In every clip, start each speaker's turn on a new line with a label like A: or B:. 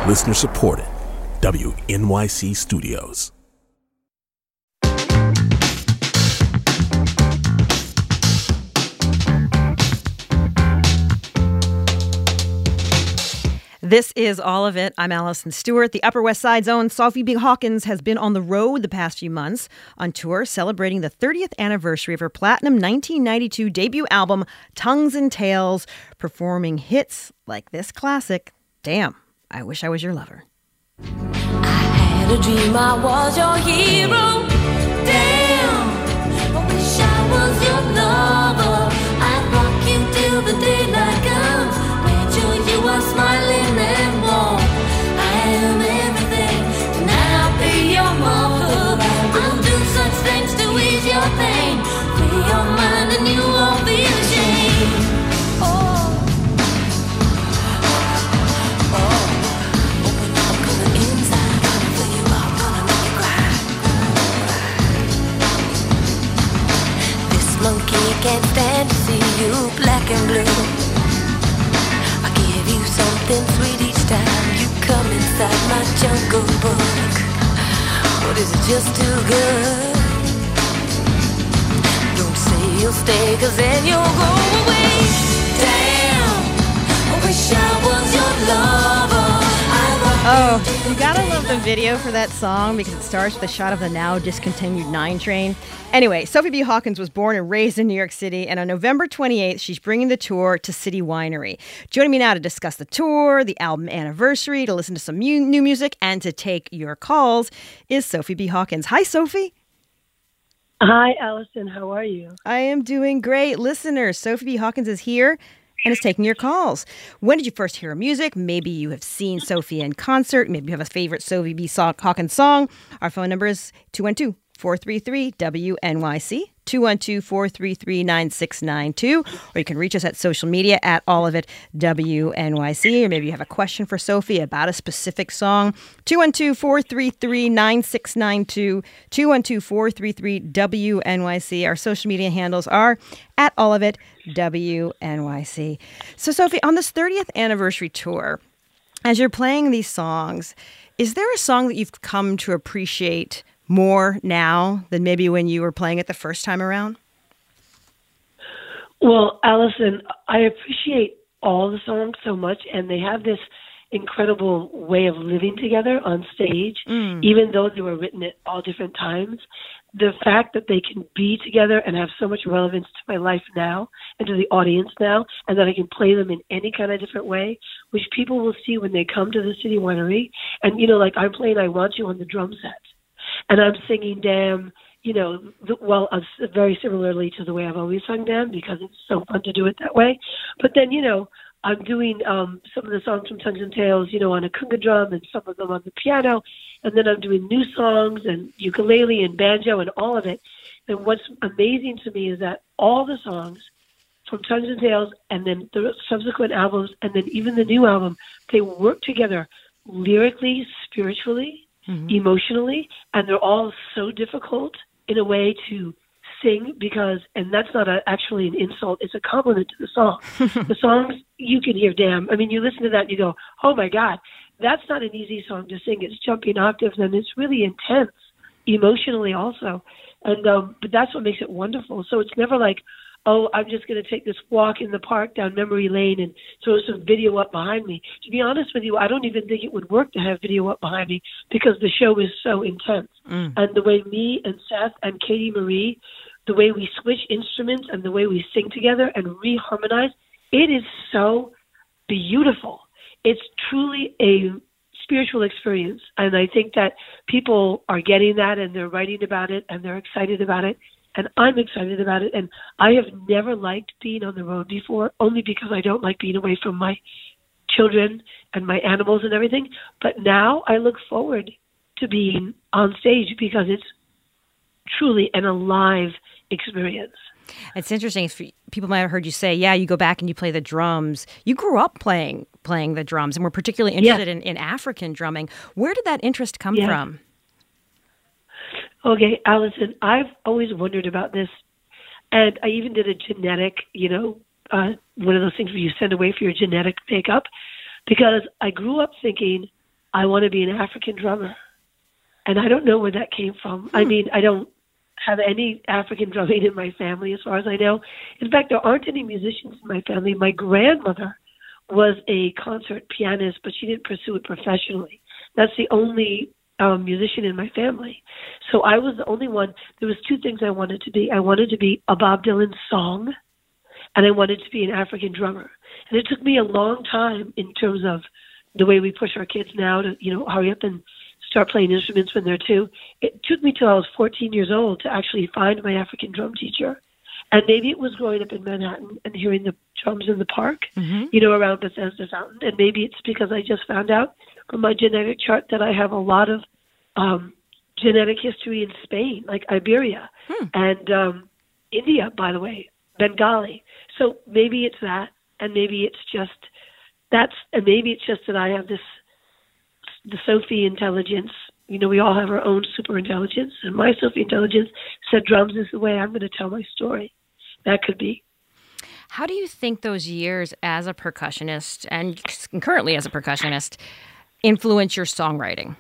A: Listener supported. WNYC Studios.
B: This is All of It. I'm Allison Stewart. The Upper West Side's own Sophie B. Hawkins has been on the road the past few months on tour celebrating the 30th anniversary of her platinum 1992 debut album, Tongues and Tales, performing hits like this classic, Damn, I Wish I Was Your Lover.
C: I had a dream I was your hero. Damn, I wish I was your lover. I'd rock you till the daylight comes. Made sure you are smiling and warm. I am everything. Tonight I'll be your mother. I'll do such things to ease your pain. Free your mind and you won't be ashamed. Monkey can't stand to see you black and blue. I give you something sweet each time you come inside my jungle book. But is it just too good? Don't say you'll stay, cause then you'll go away. Damn, I wish I was your lover.
B: Oh, you gotta love the video for that song because it starts with a shot of the now discontinued 9 train. Anyway, Sophie B. Hawkins was born and raised in New York City, and on November 28th, she's bringing the tour to City Winery. Joining me now to discuss the tour, the album anniversary, to listen to some new music, and to take your calls is Sophie B. Hawkins. Hi, Sophie.
D: Hi, Allison. How are you?
B: I am doing great. Listeners, Sophie B. Hawkins is here and is taking your calls. When did you first hear her music? Maybe you have seen Sophie in concert. Maybe you have a favorite Sophie B. Hawkins song. Our phone number is 212-433-WNYC, 212-433-9692, or you can reach us at social media at All of It WNYC, or maybe you have a question for Sophie about a specific song, 212-433-9692, 212-433-WNYC. Our social media handles are at All of It WNYC. So Sophie, on this 30th anniversary tour, as you're playing these songs, is there a song that you've come to appreciate more now than maybe when you were playing it the first time around?
D: Well, Allison, I appreciate all the songs so much, and they have this incredible way of living together on stage, even though they were written at all different times. The fact that they can be together and have so much relevance to my life now and to the audience now, and that I can play them in any kind of different way, which people will see when they come to the City Winery. And, like I'm playing I Want You on the drum set. And I'm singing Damn, very similarly to the way I've always sung Damn, because it's so fun to do it that way. But then, I'm doing some of the songs from Tongues and Tales, on a conga drum and some of them on the piano. And then I'm doing new songs and ukulele and banjo and all of it. And what's amazing to me is that all the songs from Tongues and Tales and then the subsequent albums and then even the new album, they work together lyrically, spiritually, emotionally, and they're all so difficult in a way to sing because, and that's not actually an insult, it's a compliment to the song. The songs, you can hear Damn. I mean, you listen to that and you go, oh my God, that's not an easy song to sing. It's jumping octaves and it's really intense emotionally also. And but that's what makes it wonderful. So it's never like, oh, I'm just going to take this walk in the park down memory lane and throw some video up behind me. To be honest with you, I don't even think it would work to have video up behind me because the show is so intense. And the way me and Seth and Katie Marie, the way we switch instruments and the way we sing together and reharmonize, it is so beautiful. It's truly a spiritual experience. And I think that people are getting that and they're writing about it and they're excited about it. And I'm excited about it. And I have never liked being on the road before, only because I don't like being away from my children and my animals and everything. But now I look forward to being on stage because it's truly an alive experience.
B: It's interesting. People might have heard you say, yeah, you go back and you play the drums. You grew up playing the drums and were particularly interested in African drumming. Where did that interest come from?
D: Okay, Allison, I've always wondered about this, and I even did a genetic, one of those things where you send away for your genetic makeup, because I grew up thinking I want to be an African drummer. And I don't know where that came from. I mean, I don't have any African drumming in my family as far as I know. In fact, there aren't any musicians in my family. My grandmother was a concert pianist, but she didn't pursue it professionally. That's the only musician in my family. So I was the only one. There was two things I wanted to be. I wanted to be a Bob Dylan song, and I wanted to be an African drummer. And it took me a long time in terms of the way we push our kids now to, hurry up and start playing instruments when they're 2. It took me till I was 14 years old to actually find my African drum teacher. And maybe it was growing up in Manhattan and hearing the drums in the park, around Bethesda Fountain. And maybe it's because I just found out from my genetic chart that I have a lot of genetic history in Spain, like Iberia, and India, by the way, Bengali. So maybe it's that, and maybe it's just that I have the Sophie intelligence. We all have our own super intelligence, and my Sophie intelligence said drums is the way I'm going to tell my story. That could be.
B: How do you think those years as a percussionist and currently as a percussionist influence your songwriting?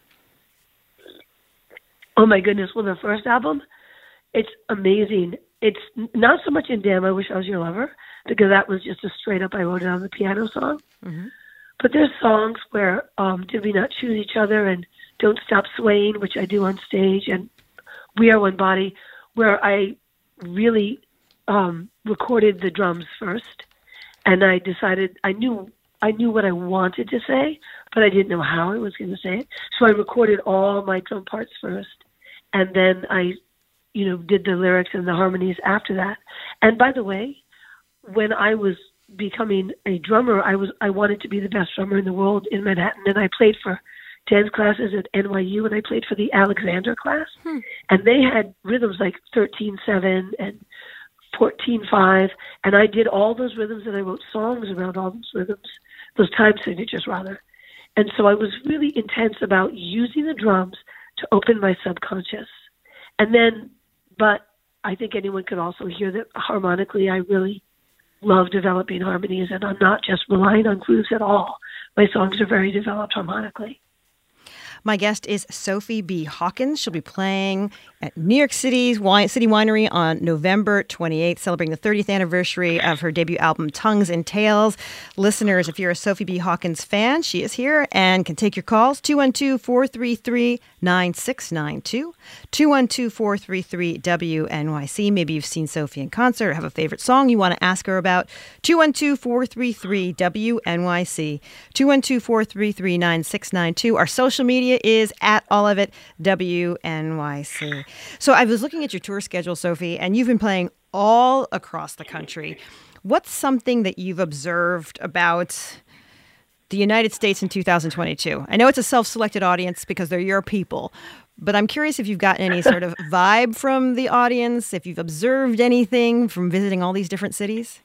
D: Oh my goodness. Well, the first album, it's amazing. It's not so much in Damn, I Wish I Was Your Lover, because that was just a straight up, I wrote it on the piano song. Mm-hmm. But there's songs where Did We Not Choose Each Other and Don't Stop Swaying, which I do on stage, and We Are One Body, where I really recorded the drums first, and I decided I knew what I wanted to say, but I didn't know how I was going to say it. So I recorded all my drum parts first, and then I, did the lyrics and the harmonies after that. And by the way, when I was becoming a drummer, I wanted to be the best drummer in the world in Manhattan, and I played for dance classes at NYU, and I played for the Alexander class, and they had rhythms like 13/7 and 14/5, and I did all those rhythms, and I wrote songs around all those rhythms, those time signatures rather. And so I was really intense about using the drums to open my subconscious. And then, but I think anyone could also hear that harmonically I really love developing harmonies, and I'm not just relying on grooves at all. My songs are very developed harmonically.
B: My guest is Sophie B. Hawkins. She'll be playing at New York City's City Winery on November 28th, celebrating the 30th anniversary of her debut album, Tongues and Tales. Listeners, if you're a Sophie B. Hawkins fan, she is here and can take your calls, 212-433-9692, 212-433-WNYC. Maybe you've seen Sophie in concert or have a favorite song you want to ask her about, 212-433-WNYC, 212-433-9692. Our social media is at all of it WNYC. So I was looking at your tour schedule, Sophie, and you've been playing all across the country. What's something that you've observed about the United States in 2022? I know it's a self-selected audience because they're your people, but I'm curious if you've gotten any sort of vibe from the audience, if you've observed anything from visiting all these different cities.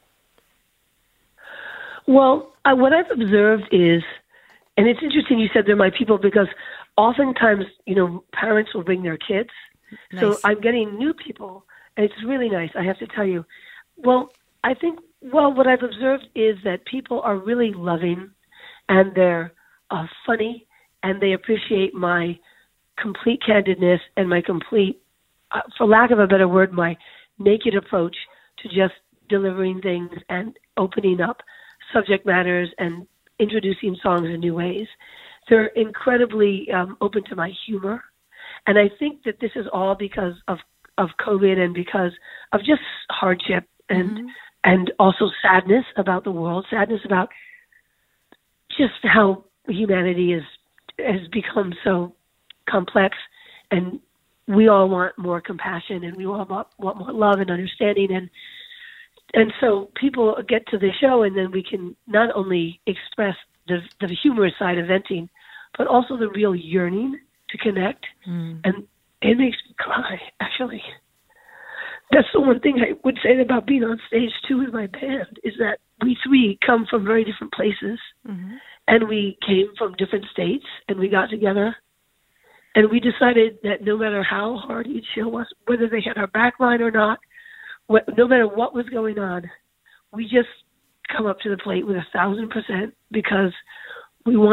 D: Well, what I've observed is, and it's interesting you said they're my people, because oftentimes, parents will bring their kids. Nice. So I'm getting new people, and it's really nice, I have to tell you. Well, I think, what I've observed is that people are really loving, and they're funny, and they appreciate my complete candidness and my complete, for lack of a better word, my naked approach to just delivering things and opening up subject matters and introducing songs in new ways. They're incredibly open to my humor. And I think that this is all because of COVID and because of just hardship and also sadness about the world, sadness about just how humanity has become so complex, and we all want more compassion, and we all want more love and understanding, and so people get to the show, and then we can not only express the humorous side of venting, but also the real yearning to connect, and it makes me cry, actually. That's the one thing I would say about being on stage, too, with my band, is that we three come from very different places, and we came from different states, and we got together, and we decided that no matter how hard each show was, whether they had our back line or not, no matter what was going on, we just come up to the plate with 1,000%, because we want to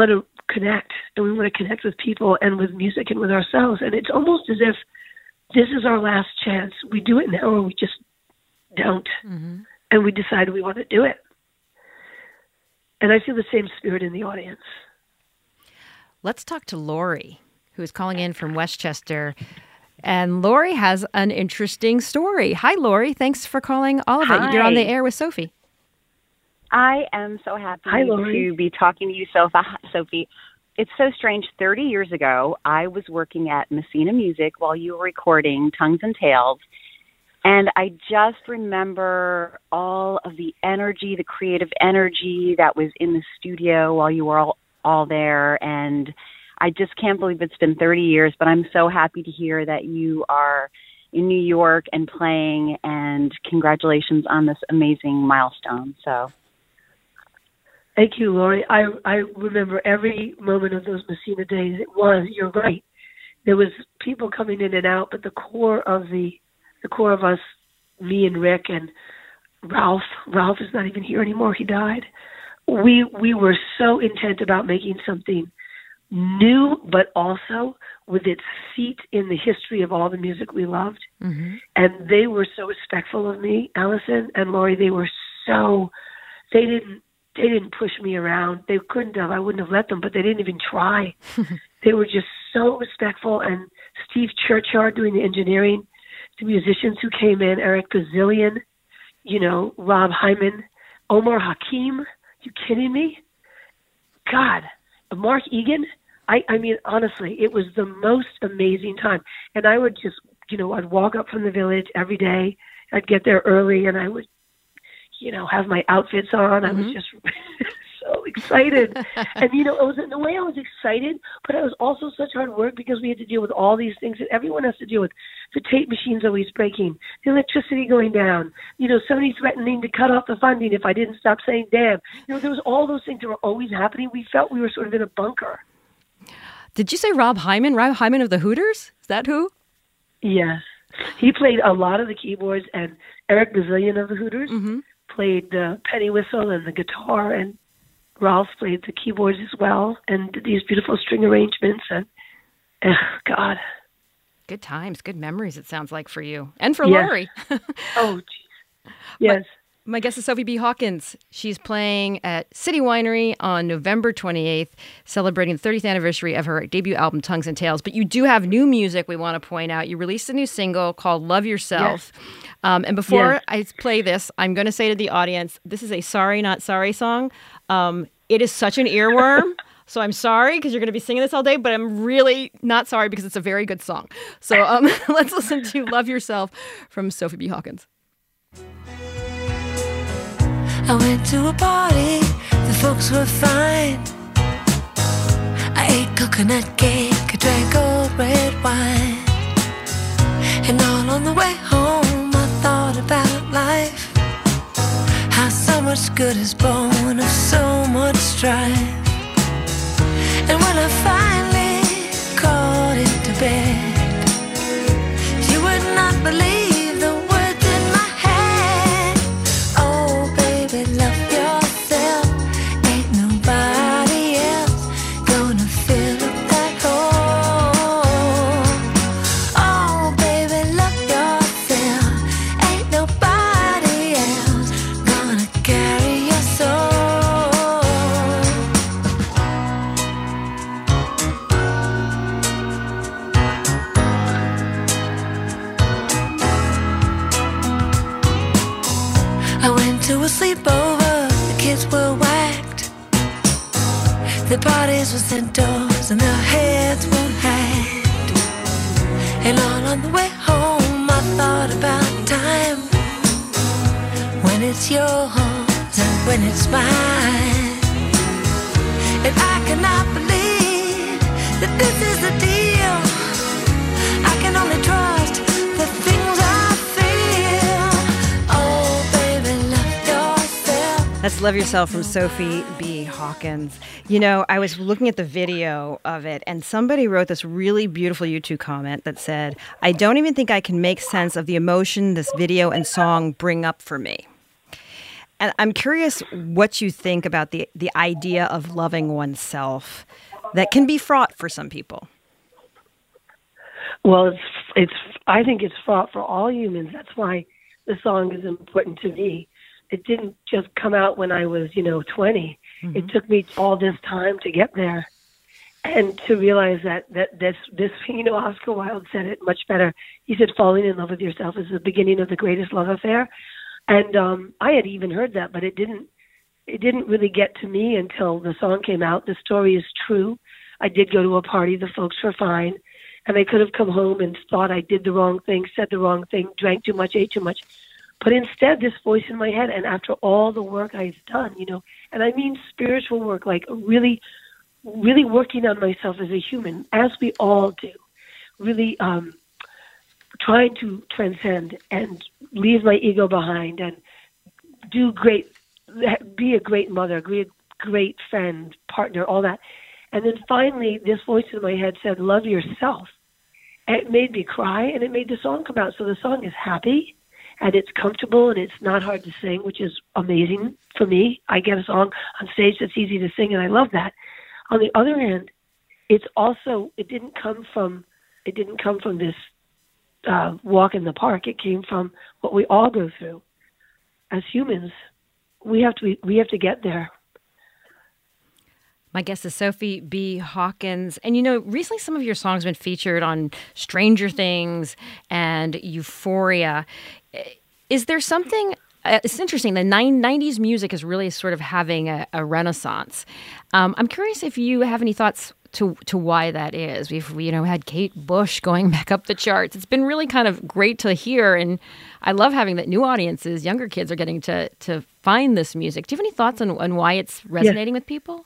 D: connect, and we want to connect with people and with music and with ourselves. And it's almost as if this is our last chance. We do it now or we just don't. Mm-hmm. And we decide we want to do it. And I feel the same spirit in the audience.
B: Let's talk to Lori, who is calling in from Westchester. And Lori has an interesting story. Hi, Lori. Thanks for calling all of it. You're on the air with Sophie.
E: I am so happy to be talking to you, Sophie. It's so strange. 30 years ago, I was working at Messina Music while you were recording Tongues and Tales. And I just remember all of the energy, the creative energy that was in the studio while you were all there. And I just can't believe it's been 30 years, but I'm so happy to hear that you are in New York and playing, and congratulations on this amazing milestone. So,
D: thank you, Lori. I remember every moment of those Messina days. You're right. There was people coming in and out, but the core of us, me and Rick and Ralph is not even here anymore. He died. We were so intent about making something new, but also with its feet in the history of all the music we loved. Mm-hmm. And they were so respectful of me, Allison and Lori. They didn't push me around. They couldn't have. I wouldn't have let them, but they didn't even try. They were just so respectful. And Steve Churchyard doing the engineering, the musicians who came in, Eric Bazillion, Rob Hyman, Omar Hakim. You kidding me? God, Mark Egan. I mean, honestly, it was the most amazing time. And I would just, I'd walk up from the Village every day. I'd get there early, and I would, have my outfits on. Mm-hmm. I was just so excited. And, it was in a way I was excited, but it was also such hard work because we had to deal with all these things that everyone has to deal with. The tape machines always breaking, the electricity going down, somebody threatening to cut off the funding if I didn't stop saying damn. There was all those things that were always happening. We felt we were sort of in a bunker.
B: Did you say Rob Hyman? Rob Hyman of the Hooters? Is that who?
D: Yes. He played a lot of the keyboards, and Eric Bazillion of the Hooters played the penny whistle and the guitar, and Ralph played the keyboards as well, and did these beautiful string arrangements, and God.
B: Good times, good memories, it sounds like, for you. And for Lori.
D: Oh, geez. Yes.
B: My guest is Sophie B. Hawkins. She's playing at City Winery on November 28th, celebrating the 30th anniversary of her debut album, Tongues and Tales. But you do have new music we want to point out. You released a new single called Love Yourself. Yes. And before I play this, I'm going to say to the audience, this is a Sorry Not Sorry song. It is such an earworm. So I'm sorry because you're going to be singing this all day, but I'm really not sorry because it's a very good song. So let's listen to Love Yourself from Sophie B. Hawkins.
C: I went to a party, the folks were fine. I ate coconut cake, I drank old red wine. And all on the way home I thought about life, how so much good is born of so much strife. And when I finally crawled into bed, you would not believe the words in my head. Oh baby, love yourself, ain't nobody else gonna fill up that hole. Oh baby, love yourself, ain't nobody else gonna carry your soul. I went to a sleepover, the kids were whacked. The parties were indoors and their heads were hacked. And all on the way home I thought about time, when it's yours and when it's mine. And I cannot believe that this is the deal. I can only trust the things I feel. Oh baby, love yourself.
B: That's Love Yourself from Sophie B. Hawkins. You know, I was looking at the video of it, and somebody wrote this really beautiful YouTube comment that said, I don't even think I can make sense of the emotion this video and song bring up for me. And I'm curious what you think about the idea of loving oneself. that can be fraught for some people.
D: Well, I think it's fraught for all humans. That's why the song is important to me. It didn't just come out when I was, 20. Mm-hmm. It took me all this time to get there. And to realize that this, Oscar Wilde said it much better. He said, falling in love with yourself is the beginning of the greatest love affair. And I had even heard that, but it didn't really get to me until the song came out. The story is true. I did go to a party. The folks were fine. And I could have come home and thought I did the wrong thing, said the wrong thing, drank too much, ate too much. But instead, this voice in my head, and after all the work I've done, and I mean spiritual work, like really working on myself as a human, as we all do, really trying to transcend and leave my ego behind and be a great mother, great friend, partner, all that. And then finally, this voice in my head said, love yourself. And it made me cry, and it made the song come out. So the song is happy, and it's comfortable, and it's not hard to sing, which is amazing for me. I get a song on stage that's easy to sing, and I love that. On the other hand, it didn't come from this walk in the park. It came from what we all go through as humans. We have to get there.
B: My guest is Sophie B. Hawkins. And, recently some of your songs have been featured on Stranger Things and Euphoria. Is there something... it's interesting. The 90s music is really sort of having a renaissance. I'm curious if you have any thoughts to why that is. We've had Kate Bush going back up the charts. It's been really kind of great to hear, and I love having that new audiences, younger kids, are getting to find this music. Do you have any thoughts on why it's resonating with people?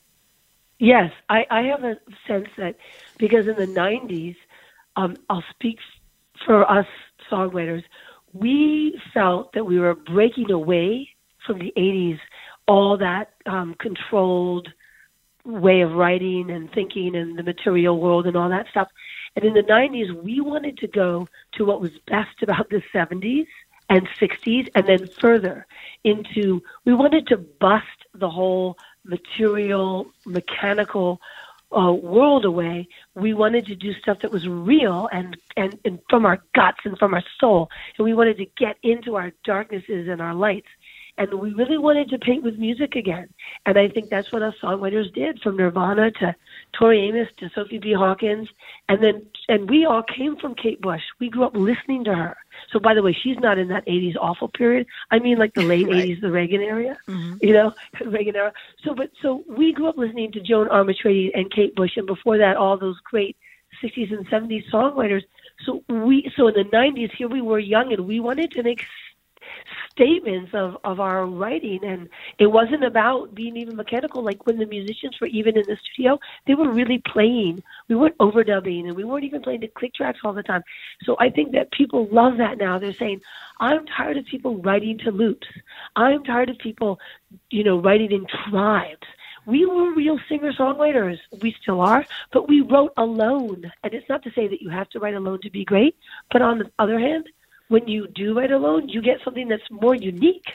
D: Yes, I have a sense that because in the 90s, I'll speak for us songwriters, we felt that we were breaking away from the 80s, all that controlled way of writing and thinking and the material world and all that stuff. And in the 90s, we wanted to go to what was best about the 70s and 60s, and then further into, we wanted to bust the whole material, mechanical world away. We wanted to do stuff that was real and from our guts and from our soul. And we wanted to get into our darknesses and our lights. And we really wanted to paint with music again. And I think that's what us songwriters did, from Nirvana to Tori Amos to Sophie B. Hawkins. And we all came from Kate Bush. We grew up listening to her. So, by the way, she's not in that 80s awful period. I mean, like the late right. 80s, the Reagan era, Reagan era. So we grew up listening to Joan Armatrading and Kate Bush, and before that, all those great 60s and 70s songwriters. So in the 90s, here we were young, and we wanted to make statements of our writing, and it wasn't about being even mechanical. Like when the musicians were even in the studio, they were really playing. We weren't overdubbing, and we weren't even playing the click tracks all the time. So I think that people love that now. They're saying, I'm tired of people writing to loops. I'm tired of people, writing in tribes. We were real singer-songwriters. We still are, but we wrote alone. And it's not to say that you have to write alone to be great, but on the other hand, when you do write alone, you get something that's more unique.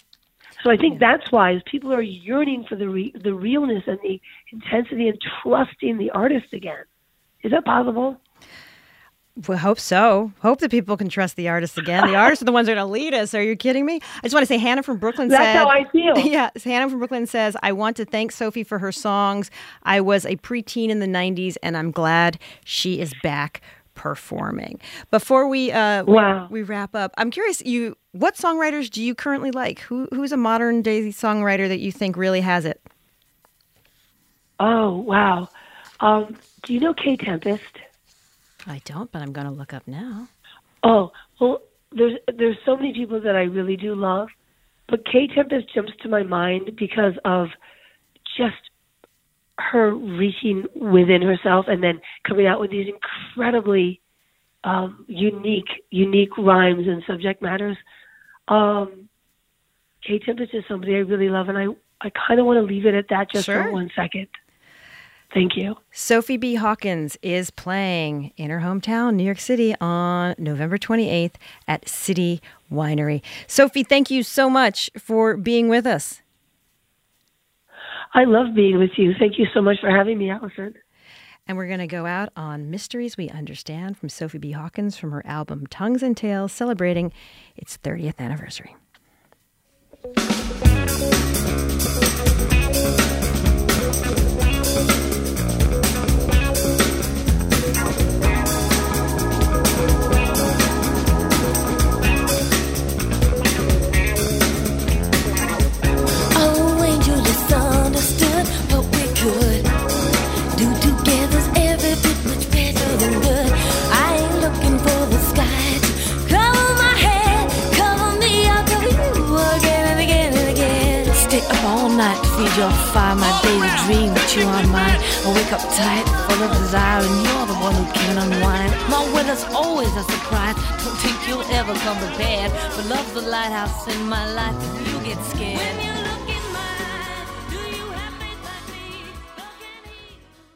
D: So I think that's why, as people are yearning for the realness and the intensity and trusting the artist again. Is that possible?
B: Well, hope so. Hope that people can trust the artists again. The artists are the ones that are going to lead us. Are you kidding me? I just want to say Hannah from Brooklyn said...
D: That's how I feel.
B: Yeah, Hannah from Brooklyn says, I want to thank Sophie for her songs. I was a preteen in the 90s, and I'm glad she is back performing. Before we wrap up, I'm curious, what songwriters do you currently like? Who's a modern day songwriter that you think really has it?
D: Oh, wow. Do you know Kay Tempest?
B: I don't, but I'm going to look up now.
D: Oh, well, there's so many people that I really do love, but Kay Tempest jumps to my mind because of just her reaching within herself and then coming out with these incredibly unique rhymes and subject matters. Kay Tempest is somebody I really love, and I kind of want to leave it at that just for 1 second. Thank you.
B: Sophie B. Hawkins is playing in her hometown, New York City, on November 28th at City Winery. Sophie, thank you so much for being with us.
D: I love being with you. Thank you so much for having me, Allison.
B: And we're going to go out on Mysteries We Understand from Sophie B. Hawkins from her album Tongues and Tales, celebrating its 30th anniversary.
C: Oh, angel, it's understood what we could do together's every bit much better than good. I ain't looking for the sky to cover my head, cover me, I'll cover you again and again and again. Stay up all night to feed your fire, my daily dream that you are mine. I wake up tight, full of desire, and you're the one who can unwind. My weather's always a surprise, don't think you'll ever come prepared, but love's the lighthouse in my life if you get scared.